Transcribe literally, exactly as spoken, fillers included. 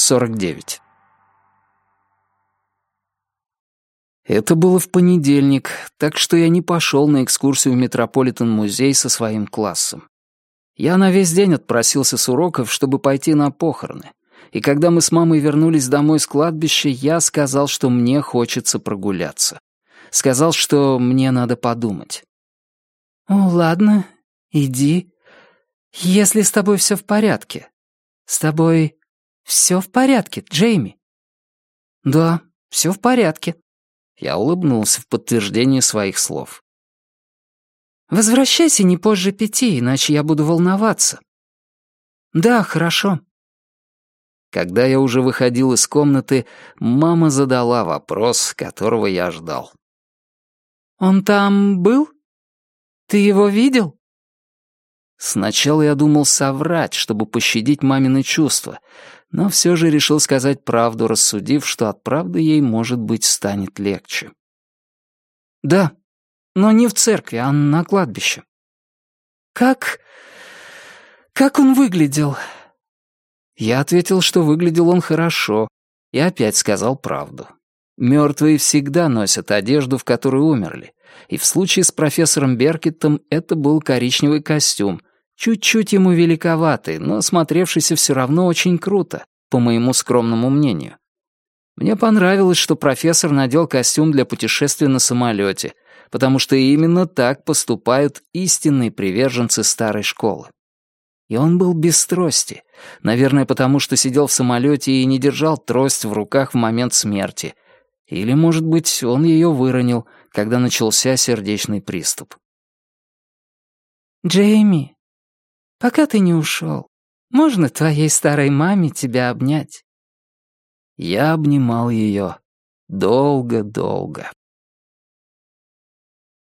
сорок девять. Это было в понедельник, так что я не пошел на экскурсию в Метрополитен-музей со своим классом. Я на весь день отпросился с уроков, чтобы пойти на похороны. И когда мы с мамой вернулись домой с кладбища, я сказал, что мне хочется прогуляться. Сказал, что мне надо подумать. «О, ладно, иди. Если с тобой все в порядке. С тобой все в порядке, Джейми?» «Да, все в порядке». Я улыбнулся в подтверждение своих слов. «Возвращайся не позже пяти, иначе я буду волноваться». «Да, хорошо». Когда я уже выходил из комнаты, мама задала вопрос, которого я ждал. «Он там был? Ты его видел?» Сначала я думал соврать, чтобы пощадить мамины чувства, но все же решил сказать правду, рассудив, что от правды ей, может быть, станет легче. «Да, но не в церкви, а на кладбище». «Как... как он выглядел?» Я ответил, что выглядел он хорошо, и опять сказал правду. Мертвые всегда носят одежду, в которой умерли, и в случае с профессором Беркеттом это был коричневый костюм, чуть-чуть ему великоватый, но смотревшийся все равно очень круто, по моему скромному мнению. Мне понравилось, что профессор надел костюм для путешествия на самолете, потому что именно так поступают истинные приверженцы старой школы. И он был без трости, наверное, потому что сидел в самолете и не держал трость в руках в момент смерти. Или, может быть, он ее выронил, когда начался сердечный приступ. «Джейми, пока ты не ушел, можно твоей старой маме тебя обнять?» Я обнимал ее долго-долго.